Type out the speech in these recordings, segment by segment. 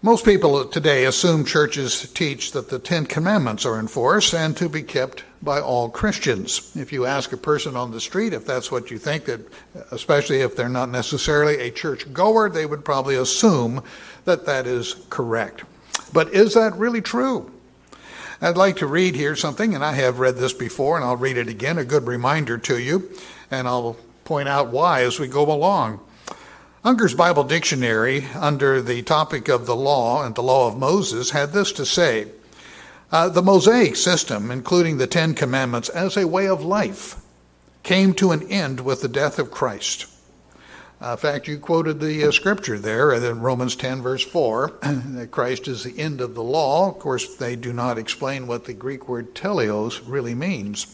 Most people today assume churches teach that the Ten Commandments are in force and to be kept by all Christians. If you ask a person on the street if that's what you think, that especially if they're not necessarily a church goer, they would probably assume that that is correct. But is that really true? I'd like to read here something, and I have read this before, and I'll read it again, a good reminder to you, and I'll point out why as we go along. Unger's Bible Dictionary, under the topic of the law and the law of Moses, had this to say: the Mosaic system, including the Ten Commandments as a way of life, came to an end with the death of Christ. In fact, you quoted the scripture there in Romans 10, verse 4, that Christ is the end of the law. Of course, they do not explain what the Greek word teleos really means.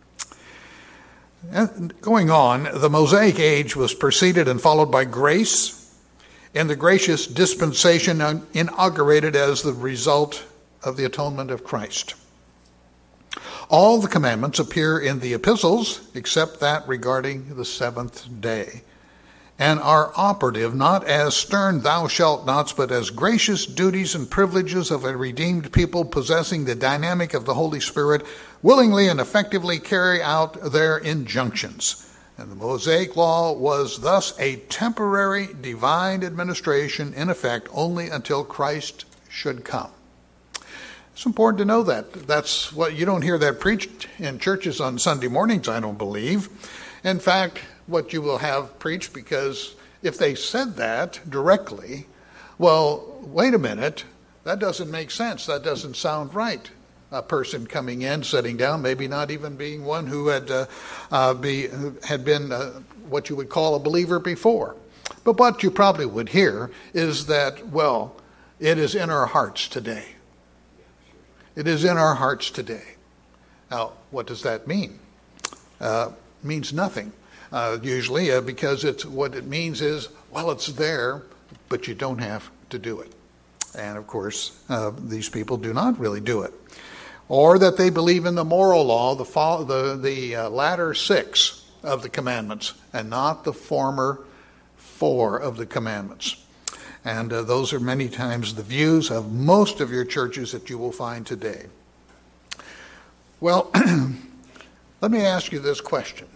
And going on, the Mosaic age was preceded and followed by grace, and the gracious dispensation inaugurated as the result of the atonement of Christ. All the commandments appear in the epistles, except that regarding the seventh day, and are operative not as stern thou shalt nots, but as gracious duties and privileges of a redeemed people possessing the dynamic of the Holy Spirit, willingly and effectively carry out their injunctions. And the Mosaic law was thus a temporary divine administration in effect only until Christ should come. It's important to know that. That's what you don't hear that preached in churches on Sunday mornings, I don't believe. In fact, what you will have preached, because if they said that directly, well, wait a minute, that doesn't make sense. That doesn't sound right. A person coming in, sitting down, maybe not even being one who had been what you would call a believer before. But what you probably would hear is that, well, it is in our hearts today. It is in our hearts today. Now, what does that mean? Means nothing. Usually, because what it means is, well, it's there, but you don't have to do it. And of course, these people do not really do it. Or that they believe in the moral law, the latter 6 of the commandments, and not the former 4 of the commandments. And those are many times the views of most of your churches that you will find today. Well, let me ask you this question.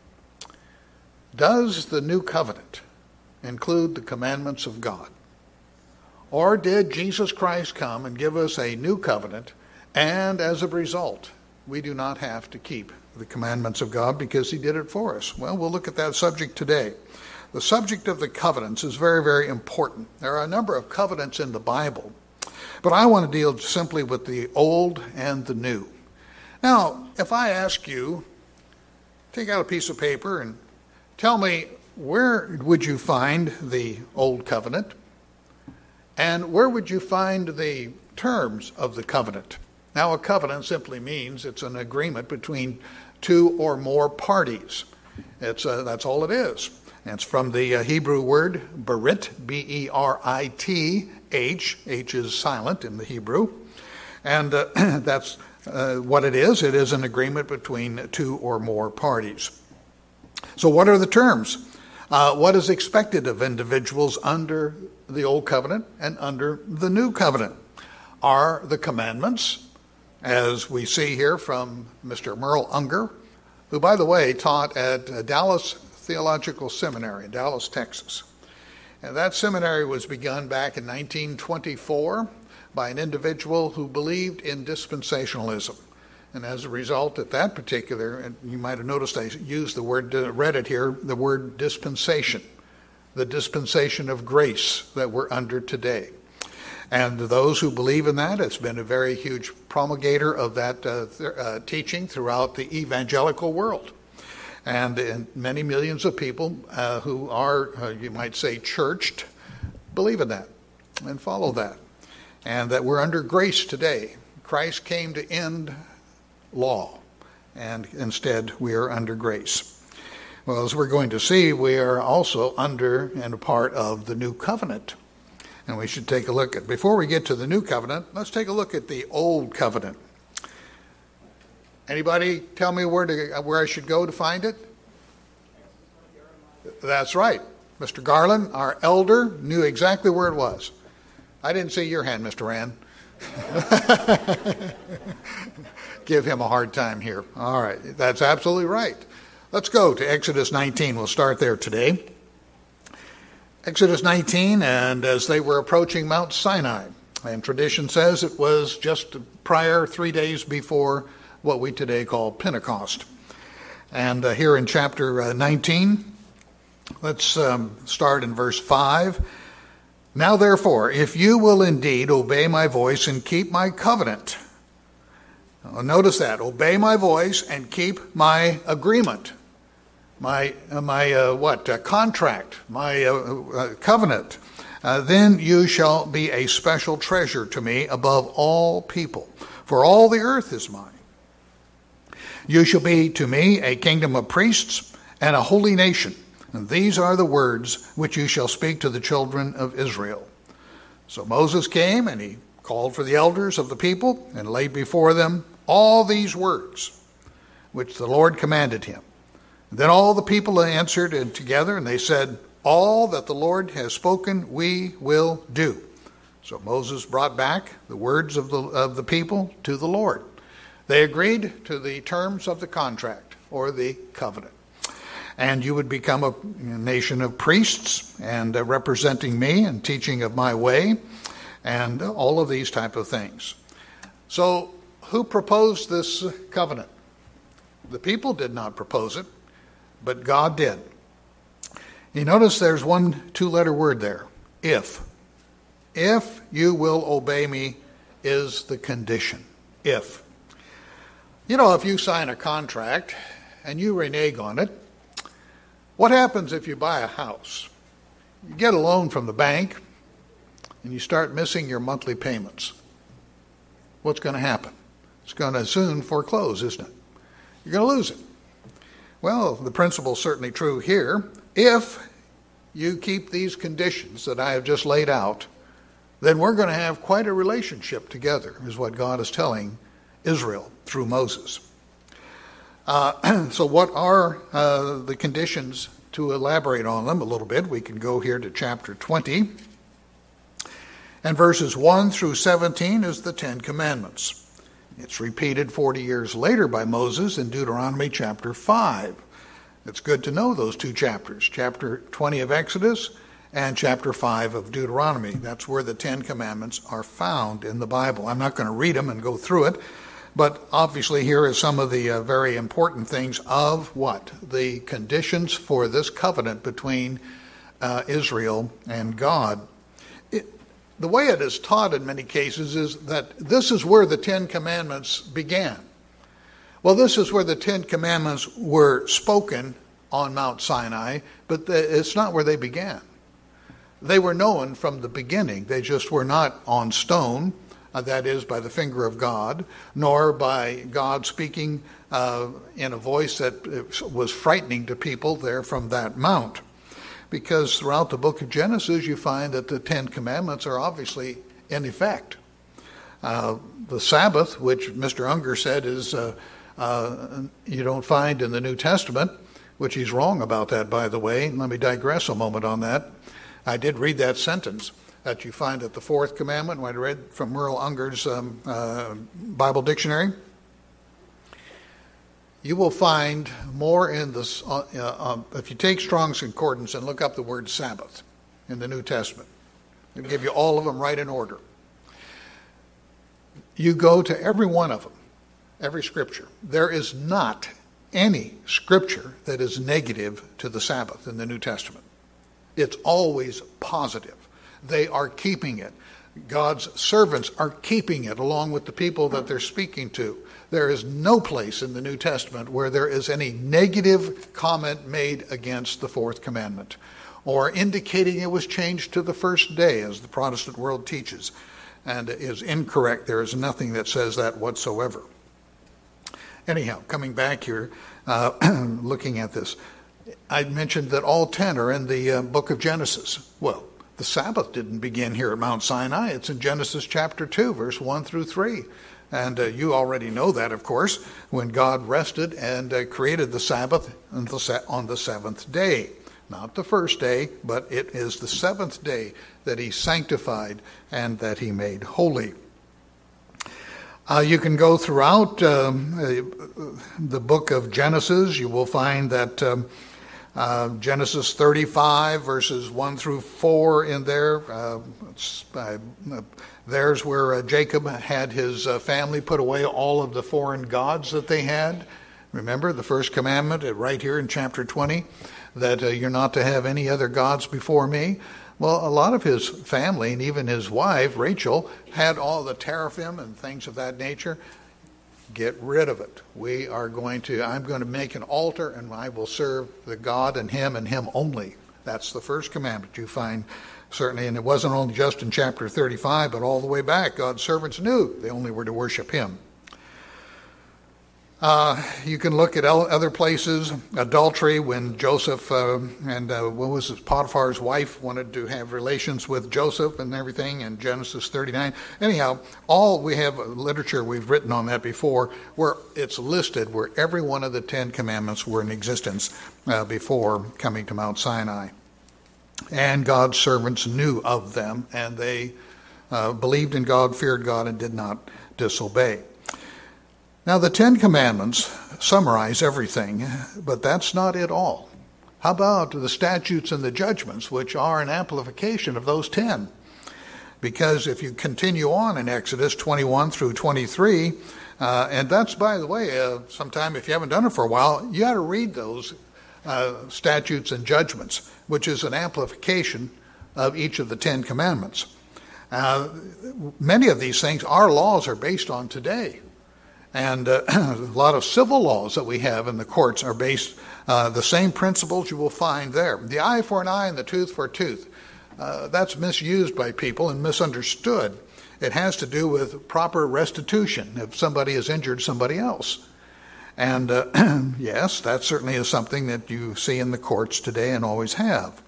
Does the new covenant include the commandments of God? Or did Jesus Christ come and give us a new covenant, and as a result, we do not have to keep the commandments of God because he did it for us? Well, we'll look at that subject today. The subject of the covenants is very, very important. There are a number of covenants in the Bible, but I want to deal simply with the old and the new. Now, if I ask you, take out a piece of paper and tell me, where would you find the Old Covenant? And where would you find the terms of the covenant? Now, a covenant simply means it's an agreement between 2 or more parties. That's all it is. And it's from the Hebrew word berit, B-E-R-I-T-H. H is silent in the Hebrew. And that's what it is. It is an agreement between 2 or more parties. So what are the terms? What is expected of individuals under the Old Covenant and under the New Covenant? Are the commandments, as we see here from Mr. Merle Unger, who, by the way, taught at Dallas Theological Seminary in Dallas, Texas. And that seminary was begun back in 1924 by an individual who believed in dispensationalism. And as a result, at that particular, and you might have noticed I used the word, read it here, the word dispensation, the dispensation of grace that we're under today. And those who believe in that, it's been a very huge promulgator of that teaching throughout the evangelical world. And many millions of people who are, you might say, churched, believe in that and follow that. And that we're under grace today. Christ came to end law, and instead we are under grace. Well, as we're going to see, we are also under and a part of the new covenant. And we should take a look at, before we get to the new covenant, let's take a look at the old covenant. Anybody tell me where I should go to find it? That's right. Mr. Garland, our elder, knew exactly where it was. I didn't see your hand, Mr. Rand. Give him a hard time here. All right, that's absolutely right. Let's go to Exodus 19. We'll start there today. Exodus 19, and as they were approaching Mount Sinai, and tradition says it was just prior 3 days before what we today call Pentecost. And here in chapter 19, let's start in verse 5. Now therefore, if you will indeed obey my voice and keep my covenant. Notice that, obey my voice and keep my agreement. My contract, my covenant. Then you shall be a special treasure to me above all people, for all the earth is mine. You shall be to me a kingdom of priests and a holy nation. And these are the words which you shall speak to the children of Israel. So Moses came and he called for the elders of the people and laid before them all these words which the Lord commanded him. Then all the people answered together, and they said, all that the Lord has spoken we will do. So Moses brought back the words of the people to the Lord. They agreed to the terms of the contract or the covenant. And you would become a nation of priests and representing me and teaching of my way and all of these type of things. So who proposed this covenant? The people did not propose it, but God did. You notice there's one two-letter word there, if. If you will obey me is the condition, if. You know, if you sign a contract and you renege on it, what happens if you buy a house? You get a loan from the bank and you start missing your monthly payments. What's going to happen? It's going to soon foreclose, isn't it? You're going to lose it. Well, the principle is certainly true here. If you keep these conditions that I have just laid out, then we're going to have quite a relationship together, is what God is telling Israel through Moses. So what are the conditions? To elaborate on them a little bit, we can go here to chapter 20. And verses 1 through 17 is the Ten Commandments. It's repeated 40 years later by Moses in Deuteronomy chapter 5. It's good to know those two chapters, chapter 20 of Exodus and chapter 5 of Deuteronomy. That's where the Ten Commandments are found in the Bible. I'm not going to read them and go through it, but obviously here is some of the very important things of what? The conditions for this covenant between Israel and God. The way it is taught in many cases is that this is where the Ten Commandments began. Well, this is where the Ten Commandments were spoken on Mount Sinai, but it's not where they began. They were known from the beginning. They just were not on stone, that is, by the finger of God, nor by God speaking in a voice that was frightening to people there from that mount. Because throughout the book of Genesis, you find that the Ten Commandments are obviously in effect. The Sabbath, which Mr. Unger said is you don't find in the New Testament, which he's wrong about that, by the way. Let me digress a moment on that. I did read that sentence, that you find that the fourth commandment, when I read from Merle Unger's Bible Dictionary, you will find more in this, if you take Strong's Concordance and look up the word Sabbath in the New Testament, it'll give you all of them right in order. You go to every one of them, every scripture. There is not any scripture that is negative to the Sabbath in the New Testament. It's always positive. They are keeping it. God's servants are keeping it along with the people that they're speaking to. There is no place in the New Testament where there is any negative comment made against the fourth commandment or indicating it was changed to the first day, as the Protestant world teaches, and is incorrect. There is nothing that says that whatsoever. Anyhow, coming back here, looking at this, I mentioned that all 10 are in the book of Genesis. Well, the Sabbath didn't begin here at Mount Sinai. It's in Genesis chapter 2, verse 1 through 3. And you already know that, of course, when God rested and created the Sabbath on the seventh day. not the first day, but it is the seventh day that he sanctified and that he made holy. You can go throughout the book of Genesis. You will find that Genesis 35, verses 1 through 4 in there. There's where Jacob had his family put away all of the foreign gods that they had. Remember the first commandment right here in chapter 20, that you're not to have any other gods before me. Well, a lot of his family and even his wife, Rachel, had all the teraphim and things of that nature. Get rid of it. I'm going to make an altar and I will serve the God and him only. That's the first commandment you find certainly, and it wasn't only just in chapter 35, but all the way back. God's servants knew they only were to worship him. You can look at other places, adultery, when Joseph Potiphar's wife wanted to have relations with Joseph and everything in Genesis 39. Anyhow, we have literature we've written on that before, where it's listed where every one of the 10 commandments were in existence before coming to Mount Sinai. And God's servants knew of them, and they believed in God, feared God, and did not disobey. Now, the 10 Commandments summarize everything, but that's not it all. How about the statutes and the judgments, which are an amplification of those 10? Because if you continue on in Exodus 21 through 23, and that's, by the way, sometime if you haven't done it for a while, you got to read those statutes and judgments, which is an amplification of each of the 10 Commandments. Many of these things, our laws are based on today. And a lot of civil laws that we have in the courts are based, the same principles you will find there. The eye for an eye and the tooth for a tooth. That's misused by people and misunderstood. It has to do with proper restitution if somebody has injured somebody else. And yes, that certainly is something that you see in the courts today and always have.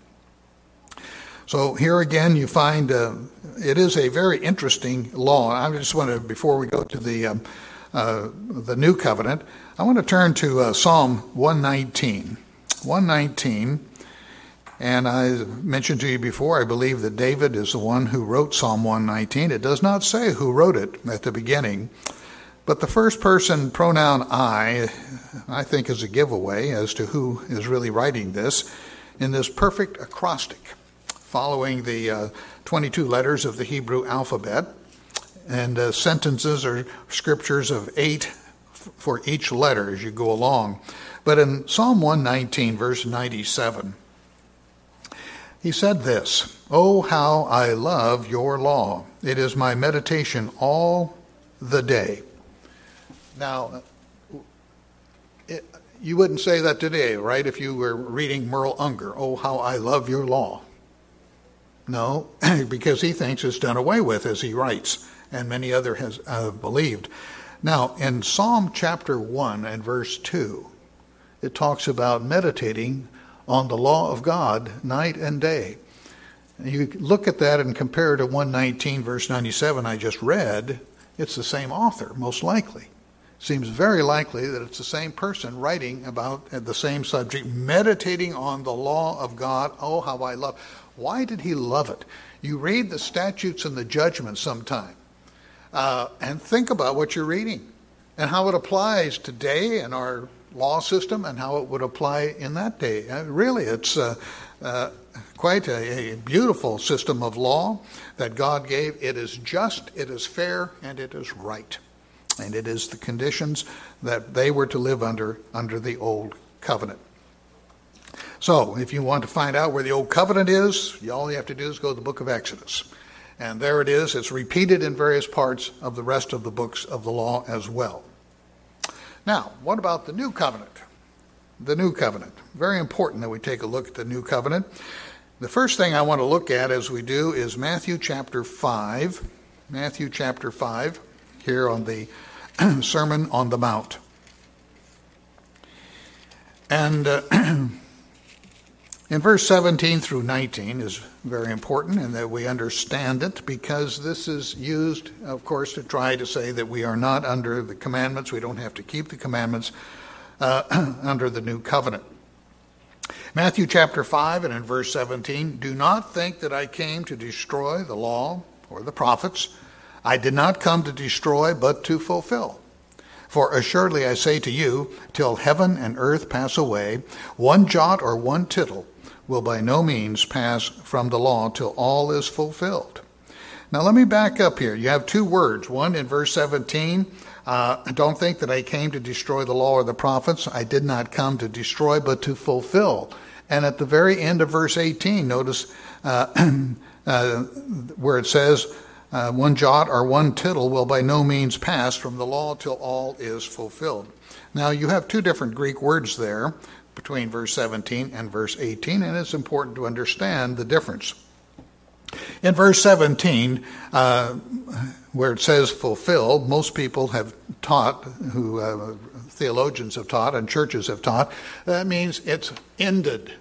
So here again you find it is a very interesting law. I just want to, before we go to the New Covenant, I want to turn to Psalm 119. 119, and I mentioned to you before, I believe that David is the one who wrote Psalm 119. It does not say who wrote it at the beginning, but the first person pronoun I think is a giveaway as to who is really writing this in this perfect acrostic, following the 22 letters of the Hebrew alphabet. And sentences or scriptures of 8 for each letter as you go along. But in Psalm 119, verse 97, he said this, "Oh, how I love your law. It is my meditation all the day." Now, you wouldn't say that today, right, if you were reading Merle Unger, "Oh, how I love your law." No, because he thinks it's done away with as he writes, and many other has believed. Now, in Psalm chapter 1 and verse 2, it talks about meditating on the law of God night and day. And you look at that and compare it to 119 verse 97 I just read, it's the same author, most likely. Seems very likely that it's the same person writing about the same subject, meditating on the law of God. Oh, how I love. Why did he love it? You read the statutes and the judgments sometime. And think about what you're reading and how it applies today in our law system and how it would apply in that day. Really, it's quite a beautiful system of law that God gave. It is just, it is fair, and it is right. And it is the conditions that they were to live under the Old Covenant. So, if you want to find out where the Old Covenant is, all you have to do is go to the book of Exodus. And there it is. It's repeated in various parts of the rest of the books of the law as well. Now, what about the New Covenant? The New Covenant. Very important that we take a look at the New Covenant. The first thing I want to look at as we do is Matthew chapter 5. Matthew chapter 5, here on the Sermon on the Mount. And in verse 17 through 19 is very important, and that we understand it, because this is used, of course, to try to say that we are not under the commandments. We don't have to keep the commandments under the new covenant. Matthew chapter 5 and in verse 17, do not think that I came to destroy the law or the prophets. I did not come to destroy, but to fulfill. For assuredly I say to you, till heaven and earth pass away, one jot or one tittle will by no means pass from the law till all is fulfilled. Now let me back up here. You have two words. One in verse 17, don't think that I came to destroy the law or the prophets. I did not come to destroy, but to fulfill. And at the very end of verse 18, notice where it says, one jot or one tittle will by no means pass from the law till all is fulfilled. Now you have two different Greek words there between verse 17 and verse 18, and it's important to understand the difference. In verse 17, where it says fulfilled, most people have taught, who theologians have taught and churches have taught, that means it's ended.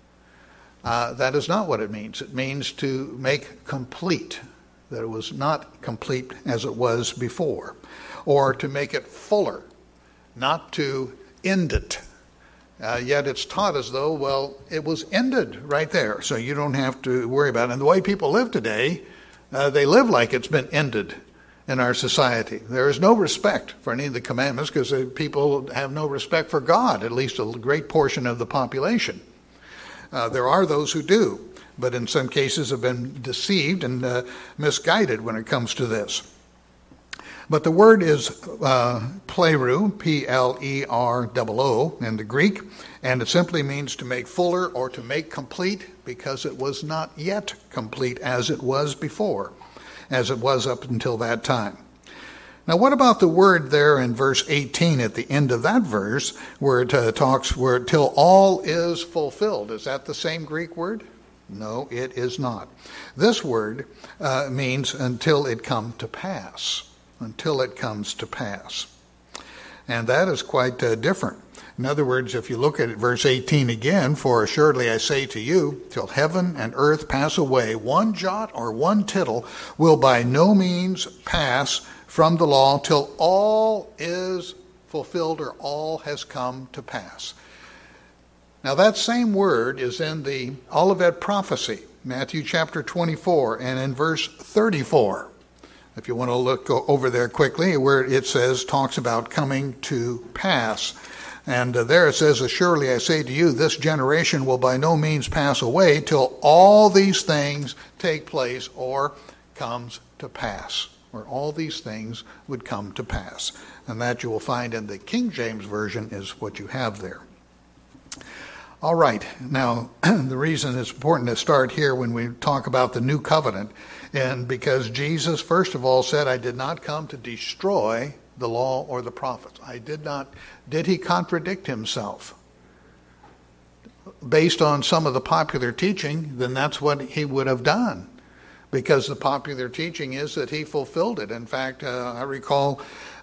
That is not what it means. It means to make complete, that it was not complete as it was before, or to make it fuller, not to end it. Yet it's taught as though, well, it was ended right there, so you don't have to worry about it. And the way people live today, they live like it's been ended in our society. There is no respect for any of the commandments because people have no respect for God, at least a great portion of the population. There are those who do, but in some cases have been deceived and misguided when it comes to this. But the word is pleroo, P-L-E-R-O-O in the Greek, and it simply means to make fuller or to make complete because it was not yet complete as it was before, as it was up until that time. Now what about the word there in verse 18 at the end of that verse where it talks where till all is fulfilled? Is that the same Greek word? No, it is not. This word means until it come to pass. Until it comes to pass. And that is quite different. In other words, if you look at verse 18 again, for assuredly I say to you, till heaven and earth pass away, one jot or one tittle will by no means pass from the law till all is fulfilled or all has come to pass. Now that same word is in the Olivet prophecy, Matthew chapter 24 and in verse 34. If you want to go over there quickly, where it says, talks about coming to pass. And there it says, assuredly I say to you, this generation will by no means pass away till all these things take place or comes to pass. Or all these things would come to pass. And that you will find in the King James Version is what you have there. All right, now the reason it's important to start here when we talk about the new covenant, and because Jesus, first of all, said, I did not come to destroy the law or the prophets. Did he contradict himself? Based on some of the popular teaching, then that's what he would have done, because the popular teaching is that he fulfilled it. In fact, I recall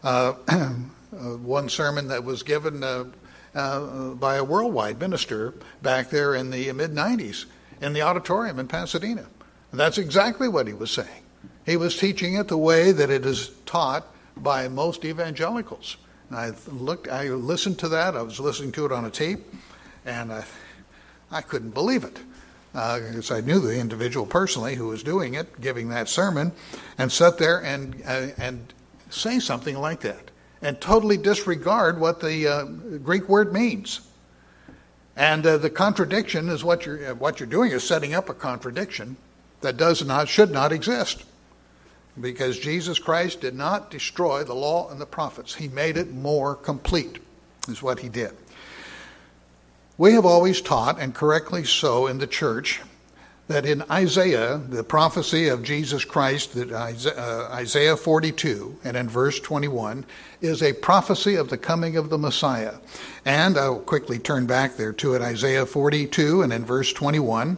one sermon that was given by a worldwide minister back there in the mid-90s in the auditorium in Pasadena. And that's exactly what he was saying. He was teaching it the way that it is taught by most evangelicals. And I listened to that. I was listening to it on a tape, and I couldn't believe it. Because I knew the individual personally who was doing it, giving that sermon, and sat there and say something like that, and totally disregard what the Greek word means. And the contradiction is what you're doing is setting up a contradiction that should not exist. Because Jesus Christ did not destroy the law and the prophets. He made it more complete, is what he did. We have always taught, and correctly so in the church, that in Isaiah, the prophecy of Jesus Christ, that Isaiah 42 and in verse 21, is a prophecy of the coming of the Messiah. And I'll quickly turn back there to it, Isaiah 42 and in verse 21,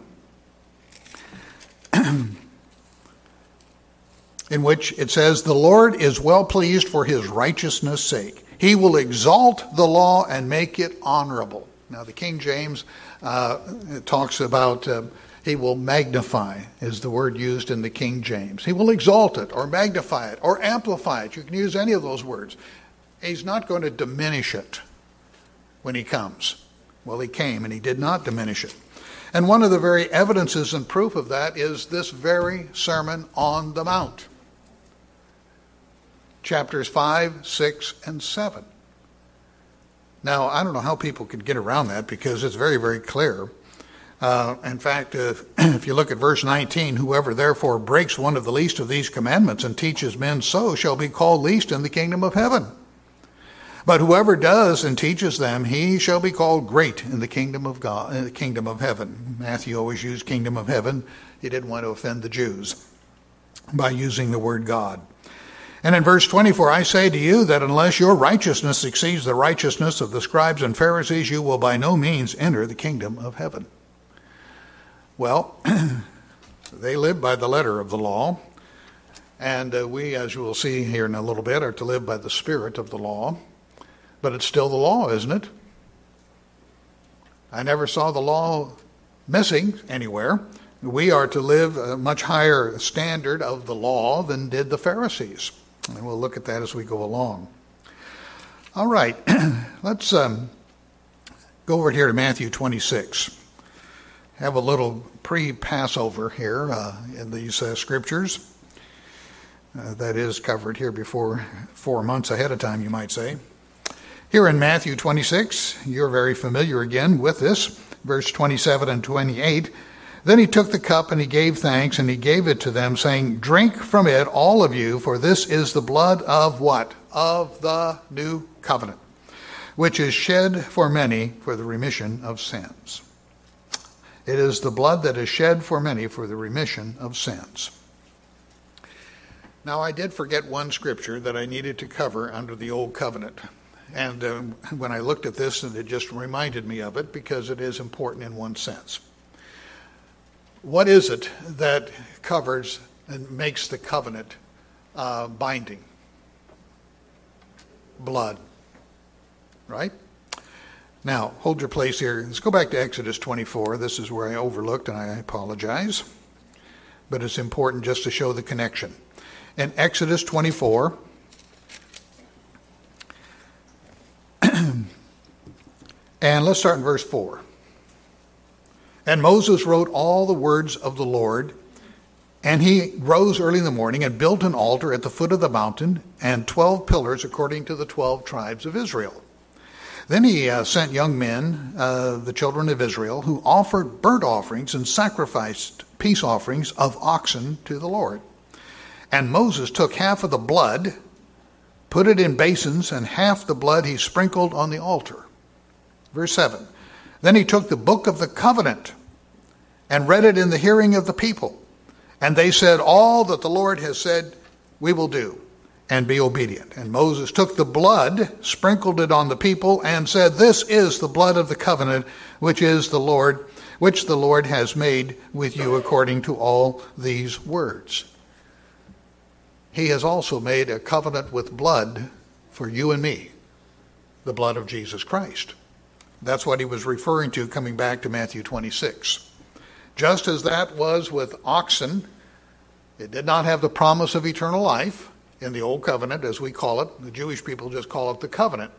in which it says, the Lord is well pleased for his righteousness' sake. He will exalt the law and make it honorable. Now the King James talks about he will magnify, is the word used in the King James. He will exalt it or magnify it or amplify it. You can use any of those words. He's not going to diminish it when he comes. Well, he came and he did not diminish it. And one of the very evidences and proof of that is this very Sermon on the Mount. Chapters 5, 6, and 7. Now, I don't know how people could get around that because it's very, very clear. In fact, if you look at verse 19, whoever therefore breaks one of the least of these commandments and teaches men so shall be called least in the kingdom of heaven. But whoever does and teaches them, he shall be called great in the kingdom of God, in the kingdom of heaven. Matthew always used kingdom of heaven. He didn't want to offend the Jews by using the word God. And in verse 24, I say to you that unless your righteousness exceeds the righteousness of the scribes and Pharisees, you will by no means enter the kingdom of heaven. Well, they live by the letter of the law, and we, as you will see here in a little bit, are to live by the spirit of the law. But it's still the law, isn't it? I never saw the law missing anywhere. We are to live a much higher standard of the law than did the Pharisees. And we'll look at that as we go along. All right, let's go over here to Matthew 26. Have a little pre-Passover here in these scriptures. That is covered here before 4 months ahead of time, you might say. Here in Matthew 26, you're very familiar again with this, verse 27 and 28. Then he took the cup and he gave thanks and he gave it to them, saying, drink from it, all of you, for this is the blood of what? Of the new covenant, which is shed for many for the remission of sins. It is the blood that is shed for many for the remission of sins. Now, I did forget one scripture that I needed to cover under the Old Covenant. And when I looked at this, it just reminded me of it because it is important in one sense. What is it that covers and makes the covenant binding? Blood, right? Now, hold your place here. Let's go back to Exodus 24. This is where I overlooked, and I apologize. But it's important just to show the connection. In Exodus 24, and let's start in verse 4. And Moses wrote all the words of the Lord, and he rose early in the morning and built an altar at the foot of the mountain and 12 pillars according to the 12 tribes of Israel. Then he sent young men, the children of Israel, who offered burnt offerings and sacrificed peace offerings of oxen to the Lord. And Moses took half of the blood, put it in basins, and half the blood he sprinkled on the altar. Verse 7. Then he took the book of the covenant and read it in the hearing of the people. And they said, all that the Lord has said we will do, and be obedient. And Moses took the blood, sprinkled it on the people, and said, this is the blood of the covenant, which the Lord has made with you according to all these words. He has also made a covenant with blood for you and me, the blood of Jesus Christ. That's what he was referring to coming back to Matthew 26. Just as that was with oxen, it did not have the promise of eternal life in the Old Covenant, as we call it. The Jewish people just call it the covenant.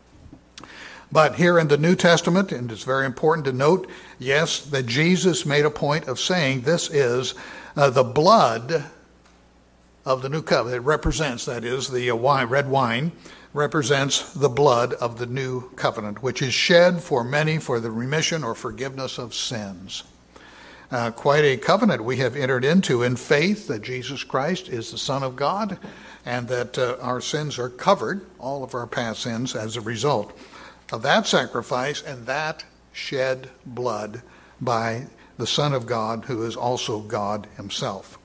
But here in the New Testament, and it's very important to note, yes, that Jesus made a point of saying this is the blood of the new covenant. It represents, that is, the red wine represents the blood of the new covenant, which is shed for many for the remission or forgiveness of sins. Quite a covenant we have entered into in faith that Jesus Christ is the Son of God and that our sins are covered, all of our past sins, as a result of that sacrifice and that shed blood by the Son of God, who is also God himself.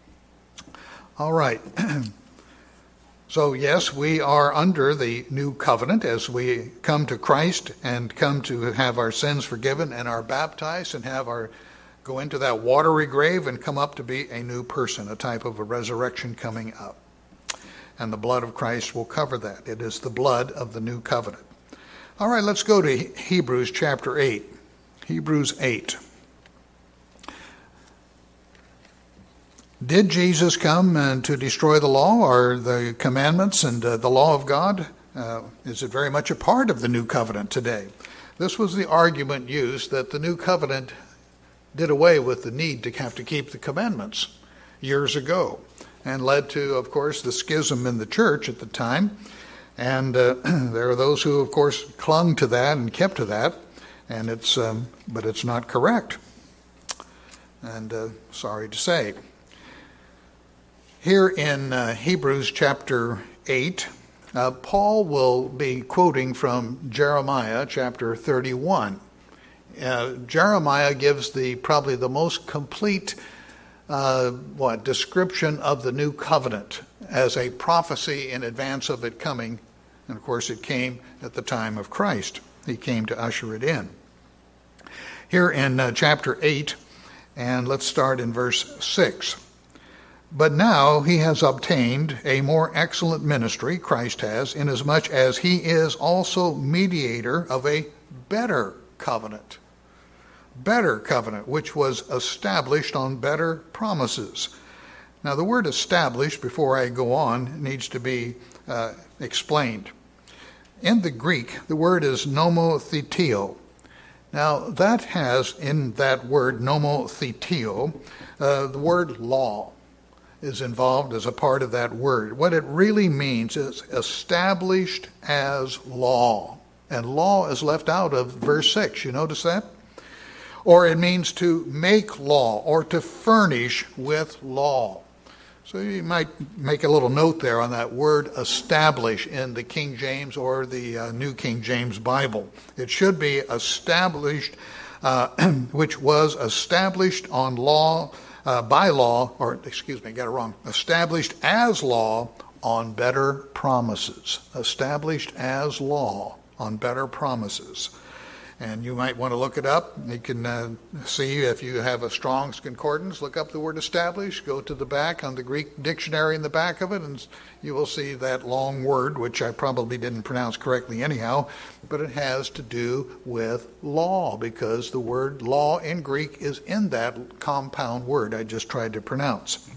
All right. So yes, we are under the new covenant as we come to Christ and come to have our sins forgiven and are baptized and go into that watery grave and come up to be a new person, a type of a resurrection coming up. And the blood of Christ will cover that. It is the blood of the new covenant. All right, let's go to Hebrews chapter 8. Hebrews 8. Did Jesus come to destroy the law or the commandments and the law of God? Is it very much a part of the new covenant today? This was the argument used that the new covenant did away with the need to have to keep the commandments years ago, and led to, of course, the schism in the church at the time. And there are those who, of course, clung to that and kept to that, and but it's not correct. And sorry to say. Here in Hebrews chapter 8, Paul will be quoting from Jeremiah chapter 31. Jeremiah gives probably the most complete description of the new covenant as a prophecy in advance of it coming. And of course it came at the time of Christ. He came to usher it in. Here in chapter 8, and let's start in verse 6. But now he has obtained a more excellent ministry, Christ has, inasmuch as he is also mediator of a better covenant. Better covenant, which was established on better promises. Now the word established, before I go on, needs to be explained. In the Greek, the word is nomotheteo. Now that has, in that word nomotheteo, the word law is involved as a part of that word. What it really means is established as law. And law is left out of verse 6. You notice that? Or it means to make law or to furnish with law. So you might make a little note there on that word establish in the King James or the New King James Bible. It should be established, which was established on law, by law, or excuse me, I got it wrong. Established as law on better promises. Established as law on better promises. And you might want to look it up. You can see if you have a Strong's Concordance, look up the word establish, go to the back on the Greek dictionary in the back of it, and you will see that long word, which I probably didn't pronounce correctly anyhow, but it has to do with law, because the word law in Greek is in that compound word I just tried to pronounce.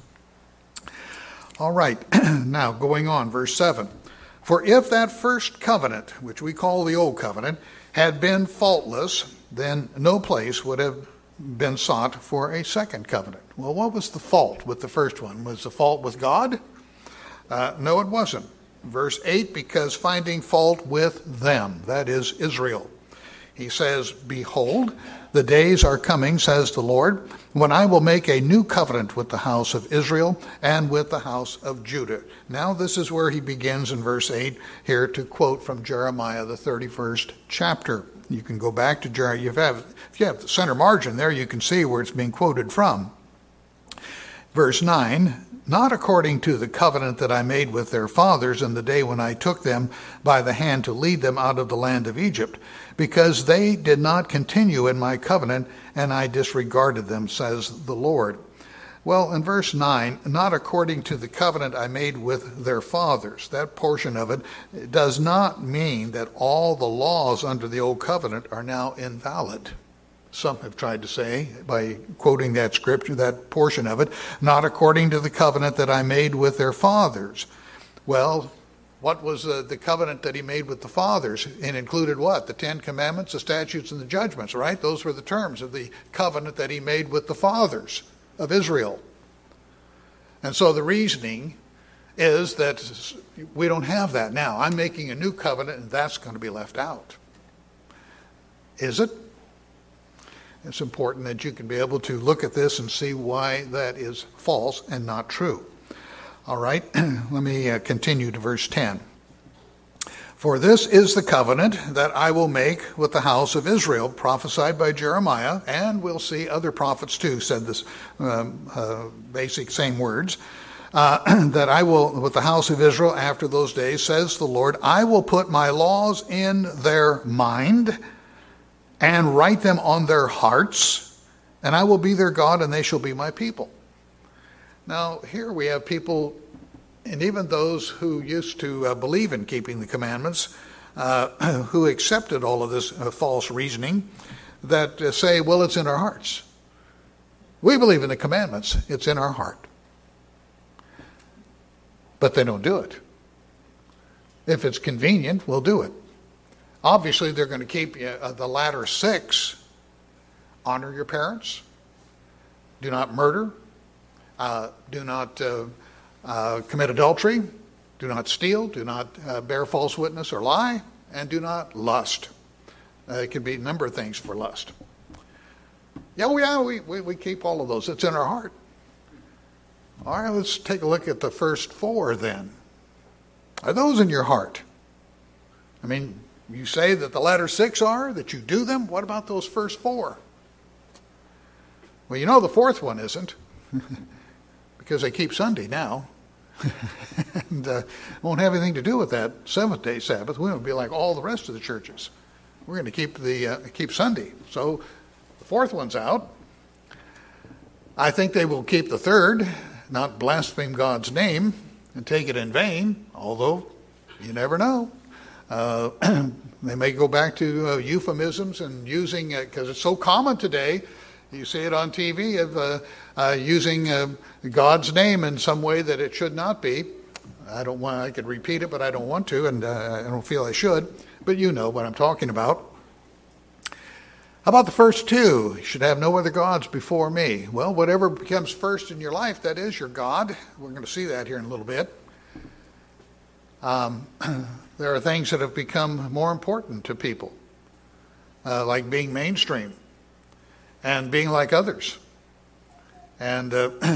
All right, now going on, verse 7. For if that first covenant, which we call the Old Covenant, had been faultless, then no place would have been sought for a second covenant. Well, what was the fault with the first one? Was the fault with God? No, it wasn't. Verse 8, because finding fault with them, that is Israel. He says, behold, the days are coming, says the Lord, when I will make a new covenant with the house of Israel and with the house of Judah. Now this is where he begins in verse 8 here to quote from Jeremiah, the 31st chapter. You can go back to Jeremiah. If you have the center margin there, you can see where it's being quoted from. Verse 9, not according to the covenant that I made with their fathers in the day when I took them by the hand to lead them out of the land of Egypt, because they did not continue in my covenant, and I disregarded them, says the Lord. Well, in verse 9, not according to the covenant I made with their fathers. That portion of it does not mean that all the laws under the old covenant are now invalid. Some have tried to say, by quoting that scripture, that portion of it, not according to the covenant that I made with their fathers. Well, what was the covenant that he made with the fathers? And included what? The 10 Commandments, the statutes, and the judgments, right? Those were the terms of the covenant that he made with the fathers of Israel. And so the reasoning is that we don't have that now. I'm making a new covenant, and that's going to be left out. Is it? It's important that you can be able to look at this and see why that is false and not true. All right, let me continue to verse 10. For this is the covenant that I will make with the house of Israel, prophesied by Jeremiah, and we'll see other prophets too said this basic same words, that I will, with the house of Israel after those days, says the Lord, I will put my laws in their mind and write them on their hearts, and I will be their God, and they shall be my people. Now, here we have people, and even those who used to believe in keeping the commandments, who accepted all of this false reasoning, that say, well, it's in our hearts. We believe in the commandments. It's in our heart. But they don't do it. If it's convenient, we'll do it. Obviously, they're going to keep the latter 6. Honor your parents. Do not murder. Do not commit adultery. Do not steal. Do not bear false witness or lie. And do not lust. It can be a number of things for lust. We keep all of those. It's in our heart. All right, let's take a look at the first 4 then. Are those in your heart? I mean, you say that the latter 6 are, that you do them. What about those first 4? Well, you know the 4th one isn't, because they keep Sunday now. And won't have anything to do with that 7th-day Sabbath. We won't be like all the rest of the churches. We're going to keep Sunday. So the 4th one's out. I think they will keep the 3rd, not blaspheme God's name and take it in vain, although you never know. They may go back to euphemisms and using, because it's so common today, you see it on TV, of using God's name in some way that it should not be. I could repeat it, but I don't want to, and I don't feel I should. But you know what I'm talking about. How about the first 2? You should have no other gods before me. Well, whatever becomes first in your life, that is your God. We're going to see that here in a little bit. There are things that have become more important to people, like being mainstream and being like others. And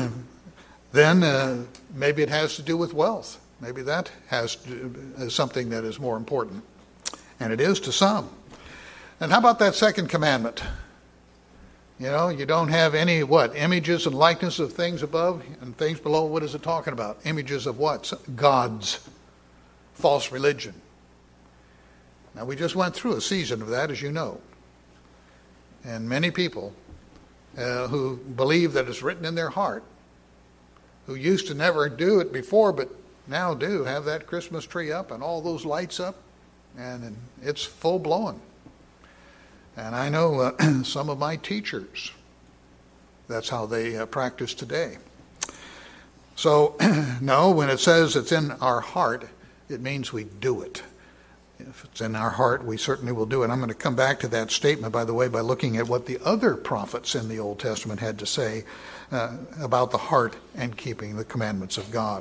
then maybe it has to do with wealth. Maybe that is something that is more important. And it is to some. And how about that 2nd commandment? You know, you don't have any, images and likeness of things above and things below. What is it talking about? Images of what? Gods. False religion. Now, we just went through a season of that, as you know. And many people who believe that it's written in their heart, who used to never do it before, but now do, have that Christmas tree up and all those lights up, and it's full blowing. And I know some of my teachers, that's how they practice today. So, no, when it says it's in our heart, it means we do it. If it's in our heart, we certainly will do it. I'm going to come back to that statement, by the way, by looking at what the other prophets in the Old Testament had to say about the heart and keeping the commandments of God.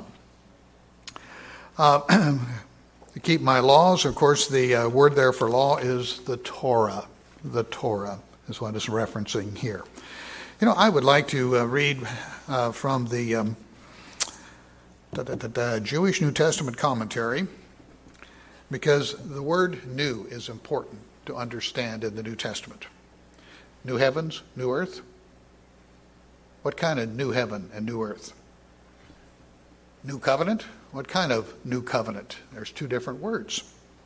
To keep my laws, of course, the word there for law is the Torah. The Torah is what it's referencing here. You know, I would like to read from the Jewish New Testament commentary, because the word new is important to understand in the New Testament. New heavens, new earth. What kind of new heaven and new earth? New covenant? What kind of new covenant? There's 2 different words.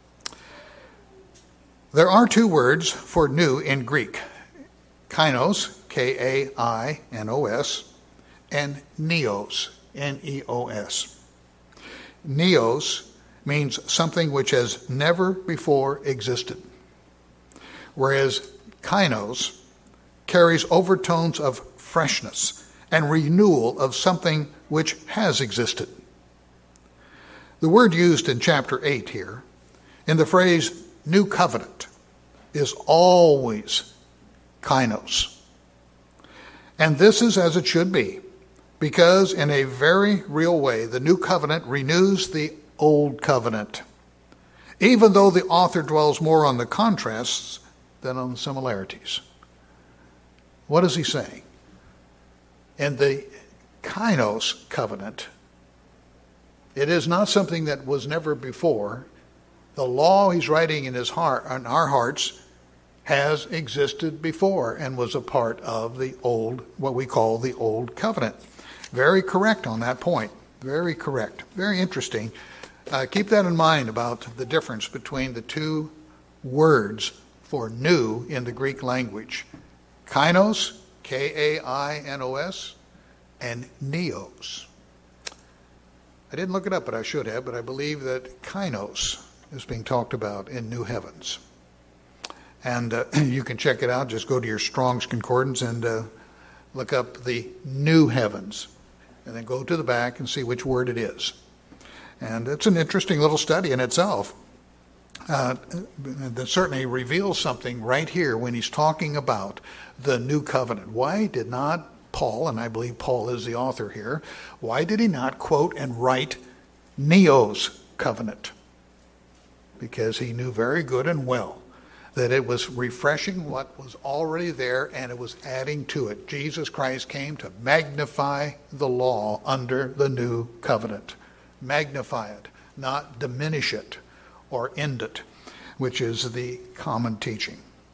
There are 2 words for new in Greek. Kainos, K-A-I-N-O-S, and neos, N-E-O-S. Neos means something which has never before existed, whereas kainos carries overtones of freshness and renewal of something which has existed. The word used in chapter 8 here, in the phrase new covenant, is always kainos. And this is as it should be, because in a very real way, the new covenant renews the old covenant, even though the author dwells more on the contrasts than on the similarities. What is he saying? In the kainos covenant, it is not something that was never before. The law he's writing in his heart, in our hearts, has existed before and was a part of the old, what we call the old covenant. Very correct on that point. Very correct. Very interesting. Keep that in mind about the difference between the 2 words for new in the Greek language. Kainos, K-A-I-N-O-S, and neos. I didn't look it up, but I should have, but I believe that kainos is being talked about in new heavens. And you can check it out. Just go to your Strong's Concordance and look up the new heavens. And then go to the back and see which word it is. And it's an interesting little study in itself. that certainly reveals something right here when he's talking about the new covenant. Why did not Paul, and I believe Paul is the author here, why did he not quote and write Neo's covenant? Because he knew very good and well that it was refreshing what was already there, and it was adding to it. Jesus Christ came to magnify the law under the new covenant. Magnify it, not diminish it or end it, which is the common teaching.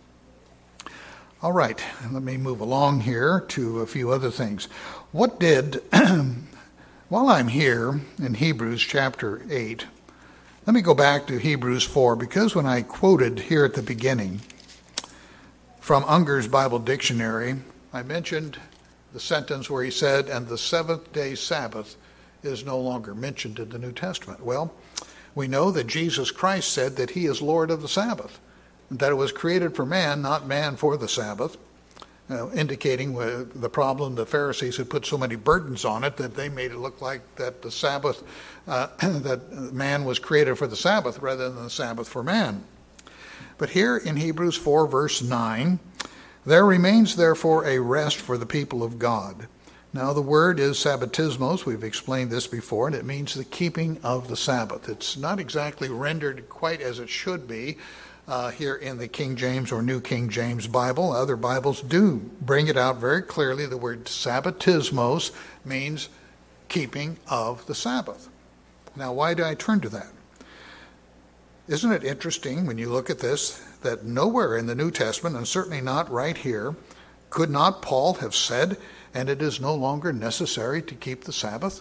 All right, let me move along here to a few other things. What did, while I'm here in Hebrews chapter 8, let me go back to Hebrews 4, because when I quoted here at the beginning from Unger's Bible Dictionary, I mentioned the sentence where he said, and the seventh-day Sabbath is no longer mentioned in the New Testament. Well, we know that Jesus Christ said that he is Lord of the Sabbath, that it was created for man, not man for the Sabbath, indicating the problem the Pharisees had put so many burdens on it that they made it look like that the Sabbath, that man was created for the Sabbath rather than the Sabbath for man. But here in Hebrews 4 verse 9, there remains therefore a rest for the people of God. Now the word is sabbatismos. We've explained this before, and it means the keeping of the Sabbath. It's not exactly rendered quite as it should be here in the King James or New King James Bible. Other Bibles do bring it out very clearly. The word sabbatismos means keeping of the Sabbath. Now, why do I turn to that? Isn't it interesting when you look at this that nowhere in the New Testament, and certainly not right here, could not Paul have said, and it is no longer necessary to keep the Sabbath?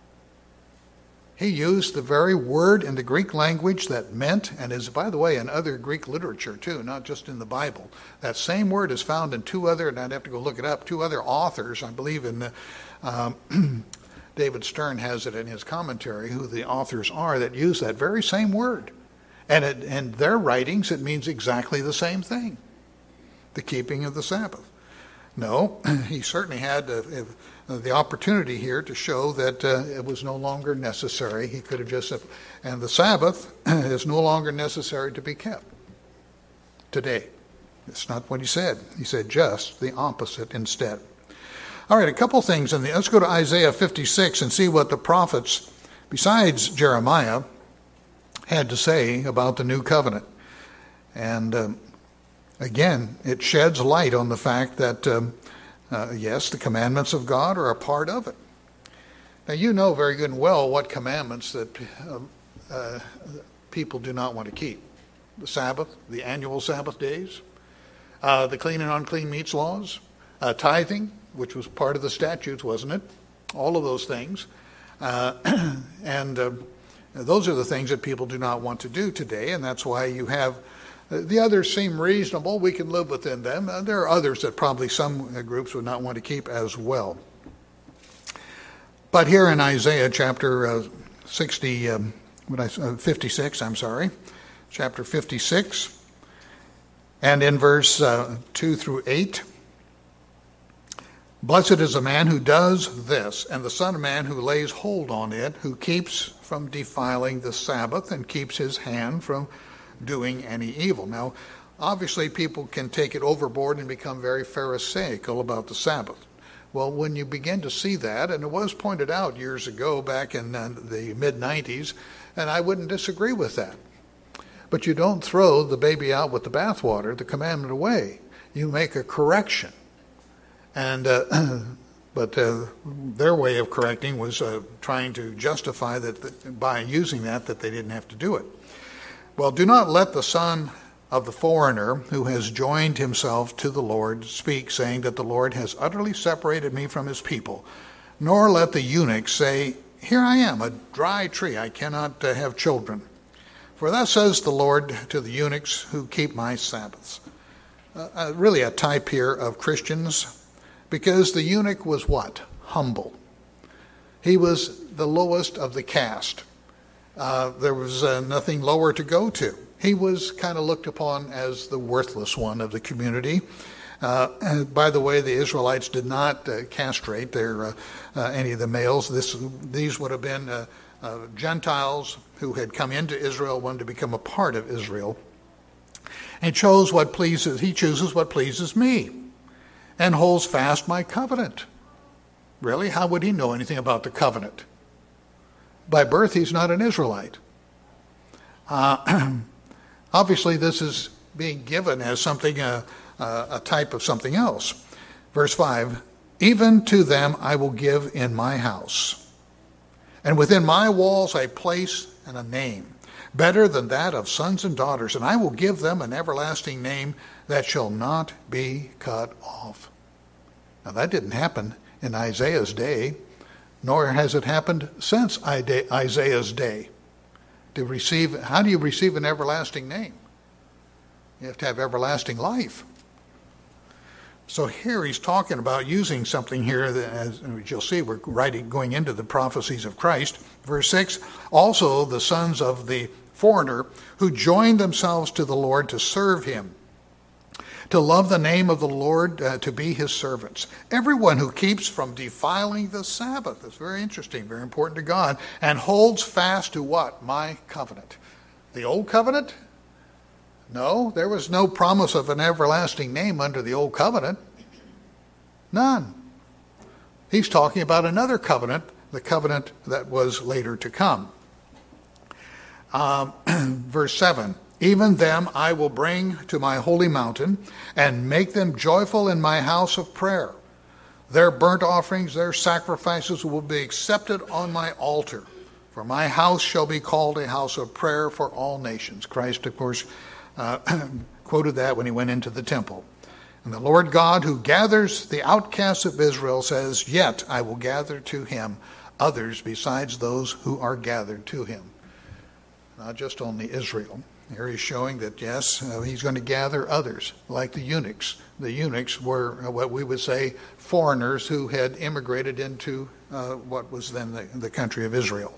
He used the very word in the Greek language that meant, and is, by the way, in other Greek literature too, not just in the Bible. That same word is found in two other, and I'd have to go look it up, two other authors. I believe in the, David Stern has it in his commentary, who the authors are that use that very same word. And in their writings, it means exactly the same thing, the keeping of the Sabbath. No, he certainly had the opportunity here to show that it was no longer necessary. He could have just said, and the Sabbath is no longer necessary to be kept today. It's not what he said. He said just the opposite instead. All right, a couple things. Let's go to Isaiah 56 and see what the prophets, besides Jeremiah, had to say about the new covenant. And again, it sheds light on the fact that yes, the commandments of God are a part of it. Now, you know very good and well what commandments that people do not want to keep. The Sabbath, the annual Sabbath days, the clean and unclean meats laws, tithing, which was part of the statutes, wasn't it? All of those things. And those are the things that people do not want to do today, and that's why you have the others seem reasonable. We can live within them. There are others that probably some groups would not want to keep as well. But here in Isaiah chapter 56, chapter 56, and in verse 2 through 8, blessed is the man who does this, and the son of man who lays hold on it, who keeps from defiling the Sabbath and keeps his hand from doing any evil. Now, obviously people can take it overboard and become very pharisaical about the Sabbath. Well, when you begin to see that, and it was pointed out years ago back in the mid-90s, and I wouldn't disagree with that. But you don't throw the baby out with the bathwater, the commandment away. You make a correction. And but their way of correcting was trying to justify that by using that they didn't have to do it. Well, do not let the son of the foreigner who has joined himself to the Lord speak, saying that the Lord has utterly separated me from his people. Nor let the eunuch say, here I am, a dry tree, I cannot have children. For thus says the Lord to the eunuchs who keep my Sabbaths. Really a type here of Christians, because the eunuch was what? Humble. He was the lowest of the caste. There was nothing lower to go to. He was kind of looked upon as the worthless one of the community. And by the way, the Israelites did not castrate any of the males. These would have been Gentiles who had come into Israel, wanted to become a part of Israel. And he chooses what pleases me and holds fast my covenant. Really? How would he know anything about the covenant? By birth, he's not an Israelite. Obviously, this is being given as something, a type of something else. Verse 5, even to them I will give in my house, and within my walls a place and a name, better than that of sons and daughters, and I will give them an everlasting name that shall not be cut off. Now that didn't happen in Isaiah's day, nor has it happened since Isaiah's day. How do you receive an everlasting name? You have to have everlasting life. So here he's talking about using something here that, as you'll see, we're going into the prophecies of Christ. Verse 6, also the sons of the foreigner who joined themselves to the Lord to serve him, to love the name of the Lord, to be his servants. Everyone who keeps from defiling the Sabbath. That's very interesting, very important to God, and holds fast to what? My covenant. The old covenant? No, there was no promise of an everlasting name under the old covenant. None. He's talking about another covenant, the covenant that was later to come. Verse 7, even them I will bring to my holy mountain and make them joyful in my house of prayer. Their burnt offerings, their sacrifices will be accepted on my altar. For my house shall be called a house of prayer for all nations. Christ, of course, quoted that when he went into the temple. And the Lord God who gathers the outcasts of Israel says, yet I will gather to him others besides those who are gathered to him. Not just only Israel. Here he's showing that, yes, he's going to gather others, like the eunuchs. The eunuchs were what we would say foreigners who had immigrated into what was then the country of Israel.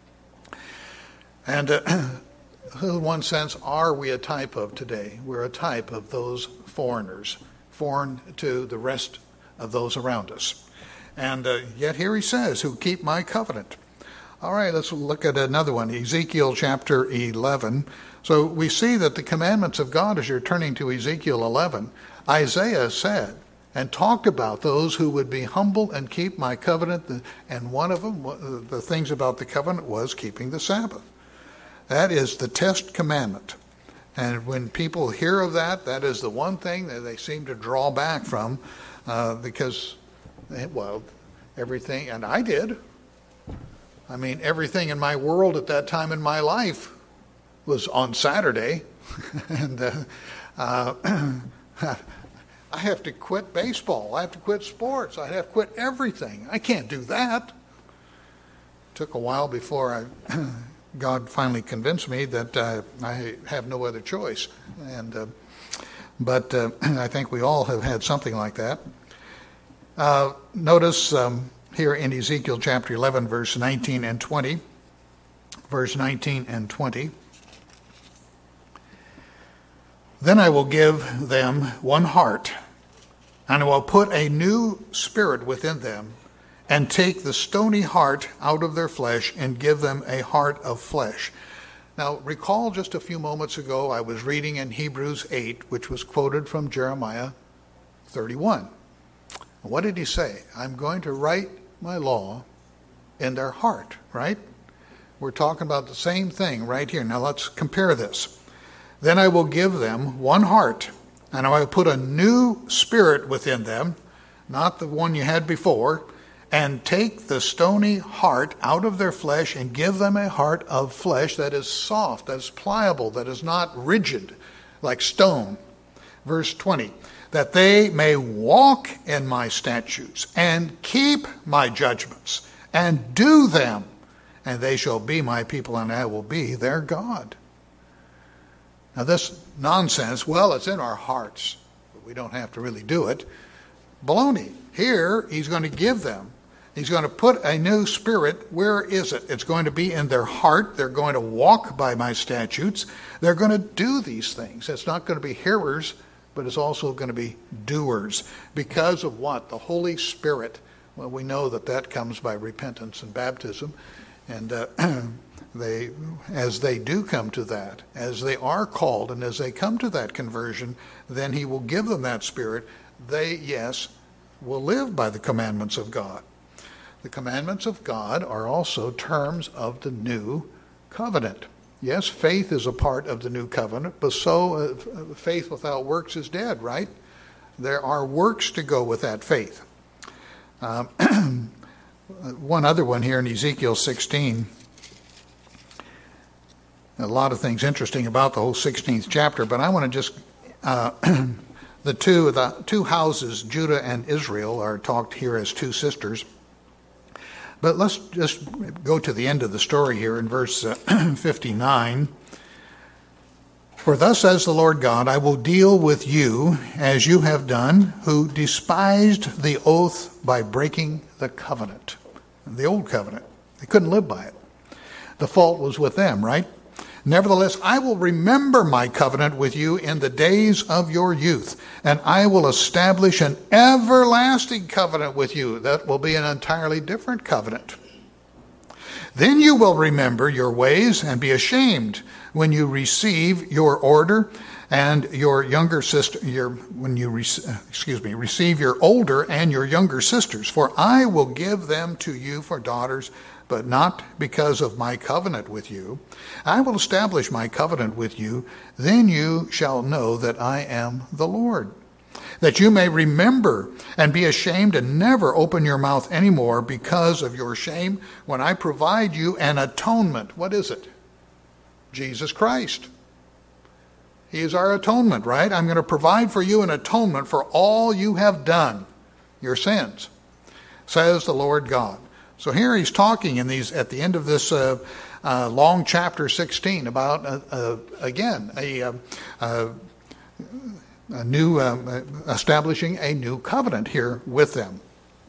And in one sense, are we a type of today? We're a type of those foreigners, foreign to the rest of those around us. And yet here he says, who keep my covenant. All right, let's look at another one, Ezekiel chapter 11. So we see that the commandments of God, as you're turning to Ezekiel 11, Isaiah said and talked about those who would be humble and keep my covenant. And one of them, the things about the covenant was keeping the Sabbath. That is the test commandment. And when people hear of that, that is the one thing that they seem to draw back from because, well, everything, and I did. I mean, everything in my world at that time in my life was on Saturday. And I have to quit baseball. I have to quit sports. I have to quit everything. I can't do that. It took a while before God finally convinced me that I have no other choice. But I think we all have had something like that. Notice here in Ezekiel chapter 11, verse 19 and 20. Verse 19 and 20. Then I will give them one heart, and I will put a new spirit within them, and take the stony heart out of their flesh and give them a heart of flesh. Now, recall just a few moments ago, I was reading in Hebrews 8, which was quoted from Jeremiah 31. What did he say? I'm going to write my law in their heart, right? We're talking about the same thing right here. Now, let's compare this. Then I will give them one heart, and I will put a new spirit within them, not the one you had before, and take the stony heart out of their flesh and give them a heart of flesh that is soft, that is pliable, that is not rigid like stone. Verse 20, that they may walk in my statutes and keep my judgments and do them, and they shall be my people and I will be their God. Now this nonsense, well, it's in our hearts, but we don't have to really do it. Baloney. Here, he's going to give them. He's going to put a new spirit. Where is it? It's going to be in their heart. They're going to walk by my statutes. They're going to do these things. It's not going to be hearers, but it's also going to be doers. Because of what? The Holy Spirit. Well, we know that comes by repentance and baptism. And as they do come to that, as they are called, and as they come to that conversion, then he will give them that Spirit. They, yes, will live by the commandments of God. The commandments of God are also terms of the new covenant. Yes, faith is a part of the new covenant, but so faith without works is dead, right? There are works to go with that faith. One other one here in Ezekiel 16. A lot of things interesting about the whole 16th chapter, but I want to just the two houses, Judah and Israel, are talked here as two sisters. But let's just go to the end of the story here in verse 59. For thus says the Lord God, I will deal with you as you have done, who despised the oath by breaking the covenant. The old covenant. They couldn't live by it. The fault was with them, right? Nevertheless, I will remember my covenant with you in the days of your youth, and I will establish an everlasting covenant with you. That will be an entirely different covenant. Then you will remember your ways and be ashamed when you receive your order and your younger sister, receive your older and your younger sisters. For I will give them to you for daughters, but not because of my covenant with you. I will establish my covenant with you. Then you shall know that I am the Lord. That you may remember and be ashamed and never open your mouth anymore because of your shame when I provide you an atonement. What is it? Jesus Christ. He is our atonement, right? I'm going to provide for you an atonement for all you have done, your sins, says the Lord God. So here he's talking at the end of this long chapter 16 about, again, a new, establishing a new covenant here with them.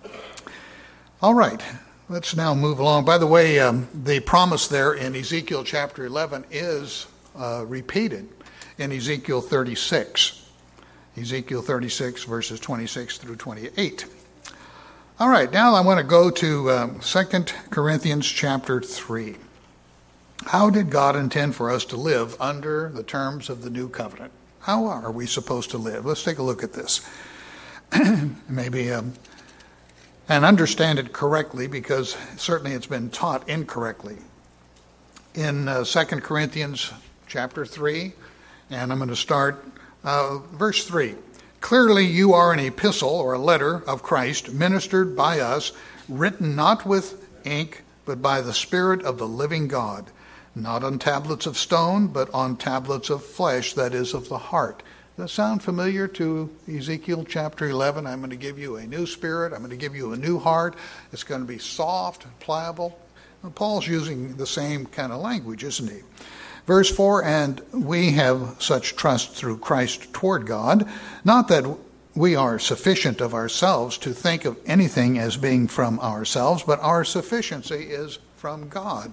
All right, let's now move along. By the way, the promise there in Ezekiel chapter 11 is repeated in Ezekiel 36. Ezekiel 36, verses 26 through 28. All right, now I want to go to 2 Corinthians chapter 3. How did God intend for us to live under the terms of the new covenant? How are we supposed to live? Let's take a look at this. Maybe and understand it correctly, because certainly it's been taught incorrectly. In 2 Corinthians chapter 3, and I'm going to start verse 3. Clearly you are an epistle or a letter of Christ, ministered by us, written not with ink, but by the Spirit of the living God, not on tablets of stone, but on tablets of flesh, that is, of the heart. Does that sound familiar to Ezekiel chapter 11? I'm going to give you a new spirit. I'm going to give you a new heart. It's going to be soft and pliable. And Paul's using the same kind of language, isn't he? Verse 4, and we have such trust through Christ toward God, not that we are sufficient of ourselves to think of anything as being from ourselves, but our sufficiency is from God,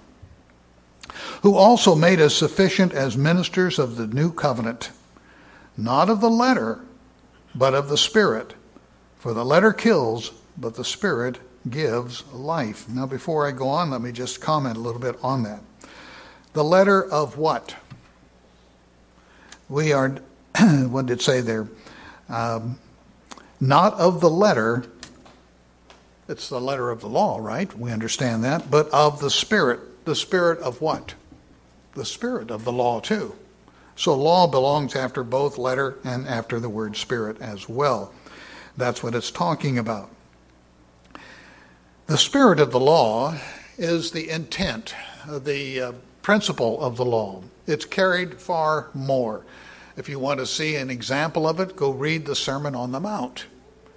who also made us sufficient as ministers of the new covenant, not of the letter, but of the Spirit. For the letter kills, but the Spirit gives life. Now, before I go on, let me just comment a little bit on that. The letter of what? We are, what did it say there? Not of the letter. It's the letter of the law, right? We understand that. But of the Spirit. The Spirit of what? The Spirit of the law, too. So law belongs after both letter and after the word Spirit as well. That's what it's talking about. The Spirit of the law is the intent, the principle of the law. It's carried far more. If you want to see an example of it, go read the Sermon on the Mount.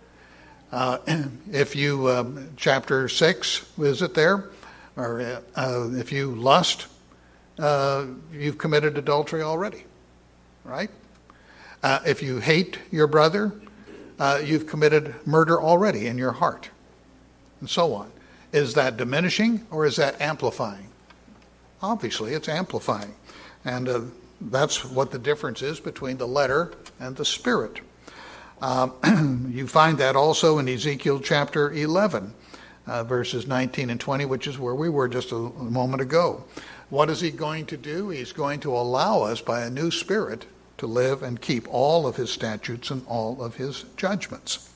If you, chapter 6, is it there? Or if you lust, you've committed adultery already, right? If you hate your brother, you've committed murder already in your heart, and so on. Is that diminishing or is that amplifying? Obviously, it's amplifying. And that's what the difference is between the letter and the Spirit. You find that also in Ezekiel chapter 11. verses 19 and 20, which is where we were just a moment ago. What is he going to do? He's going to allow us by a new spirit to live and keep all of his statutes and all of his judgments.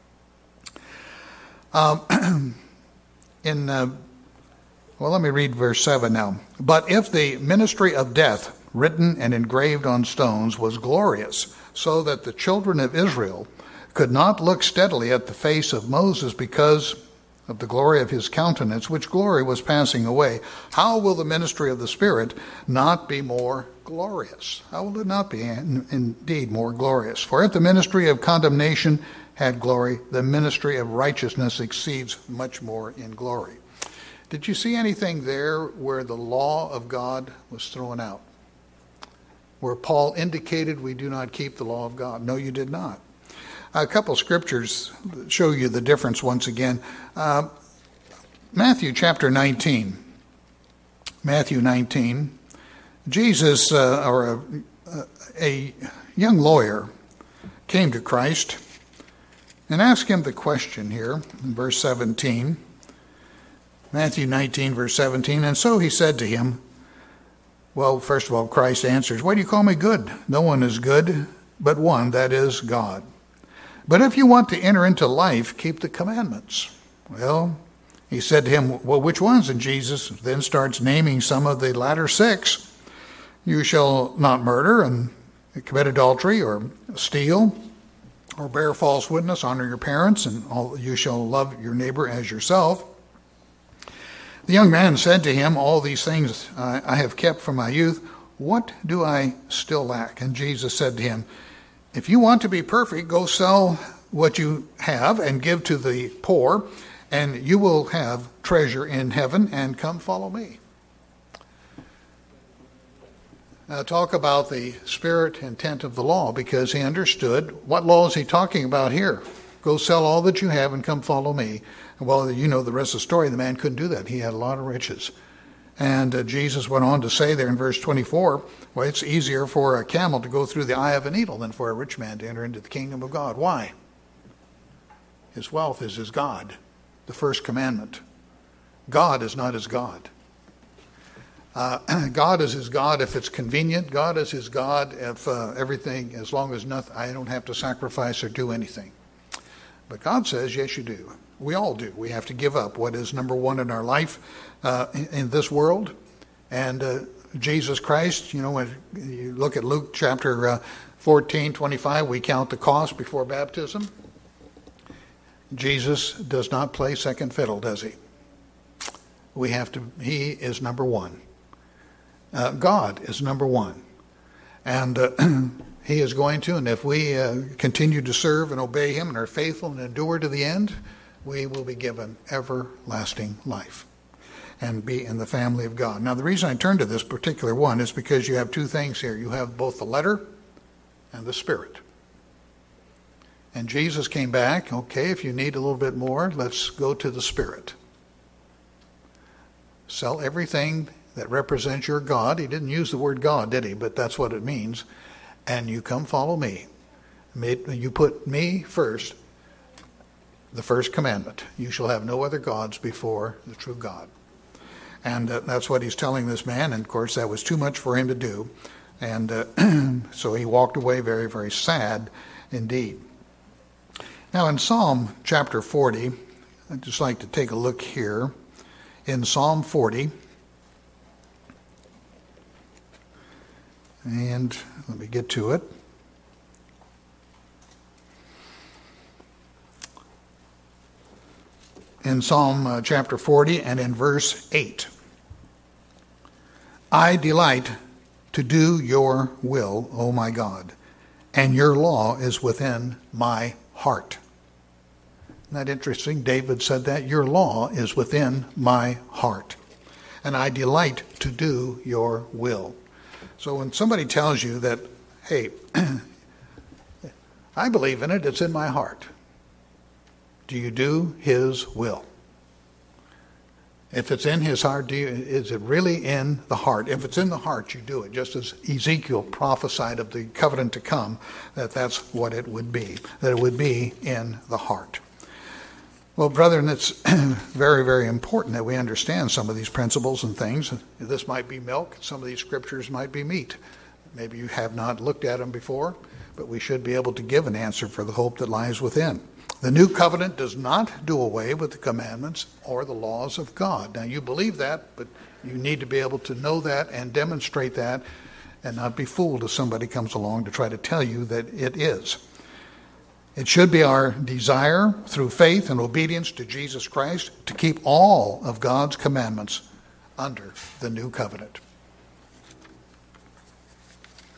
Let me read verse 7 now. But if the ministry of death, written and engraved on stones, was glorious, so that the children of Israel could not look steadily at the face of Moses because of the glory of his countenance, which glory was passing away, how will the ministry of the Spirit not be more glorious? How will it not be indeed more glorious? For if the ministry of condemnation had glory, the ministry of righteousness exceeds much more in glory. Did you see anything there where the law of God was thrown out? Where Paul indicated we do not keep the law of God? No, you did not. A couple scriptures show you the difference once again. Matthew chapter 19. Matthew 19. Jesus, or a young lawyer, came to Christ and asked him the question here in verse 17. Matthew 19, verse 17. And so he said to him, well, first of all, Christ answers, why do you call me good? No one is good but one, that is God. But if you want to enter into life, keep the commandments. Well, he said to him, well, which ones? And Jesus then starts naming some of the latter six. You shall not murder and commit adultery or steal or bear false witness, honor your parents, and you shall love your neighbor as yourself. The young man said to him, all these things I have kept from my youth. What do I still lack? And Jesus said to him, if you want to be perfect, go sell what you have and give to the poor, and you will have treasure in heaven, and come follow me. Now talk about the spirit intent of the law, because he understood what law is he talking about here. Go sell all that you have and come follow me. Well, you know the rest of the story. The man couldn't do that. He had a lot of riches. And Jesus went on to say there in verse 24, well, it's easier for a camel to go through the eye of a needle than for a rich man to enter into the kingdom of God. Why? His wealth is his God, the first commandment. God is not his God. God is his God if it's convenient. God is his God if everything, as long as nothing, I don't have to sacrifice or do anything. But God says, yes, you do. We all do. We have to give up what is number one in our life in this world. And Jesus Christ, you know, when you look at Luke chapter 14, 25, we count the cost before baptism. Jesus does not play second fiddle, does he? He is number one. God is number one. And he is going to, and if we continue to serve and obey him and are faithful and endure to the end, we will be given everlasting life and be in the family of God. Now, the reason I turn to this particular one is because you have two things here. You have both the letter and the spirit. And Jesus came back, okay, if you need a little bit more, let's go to the spirit. Sell everything that represents your God. He didn't use the word God, did he? But that's what it means. And you come follow me. You put me first. The first commandment, you shall have no other gods before the true God. And that's what he's telling this man. And of course, that was too much for him to do. And so he walked away very, very sad indeed. Now in Psalm chapter 40, I'd just like to take a look here. In Psalm 40, and let me get to it. In Psalm chapter 40 and in verse 8. I delight to do your will, O my God, and your law is within my heart. Isn't that interesting? David said that. Your law is within my heart, and I delight to do your will. So when somebody tells you that, hey, I believe in it, it's in my heart. Do you do his will? If it's in his heart, is it really in the heart? If it's in the heart, you do it. Just as Ezekiel prophesied of the covenant to come, that's what it would be. That it would be in the heart. Well, brethren, it's very, very important that we understand some of these principles and things. This might be milk. Some of these scriptures might be meat. Maybe you have not looked at them before, but we should be able to give an answer for the hope that lies within. The new covenant does not do away with the commandments or the laws of God. Now, you believe that, but you need to be able to know that and demonstrate that and not be fooled if somebody comes along to try to tell you that it is. It should be our desire through faith and obedience to Jesus Christ to keep all of God's commandments under the new covenant.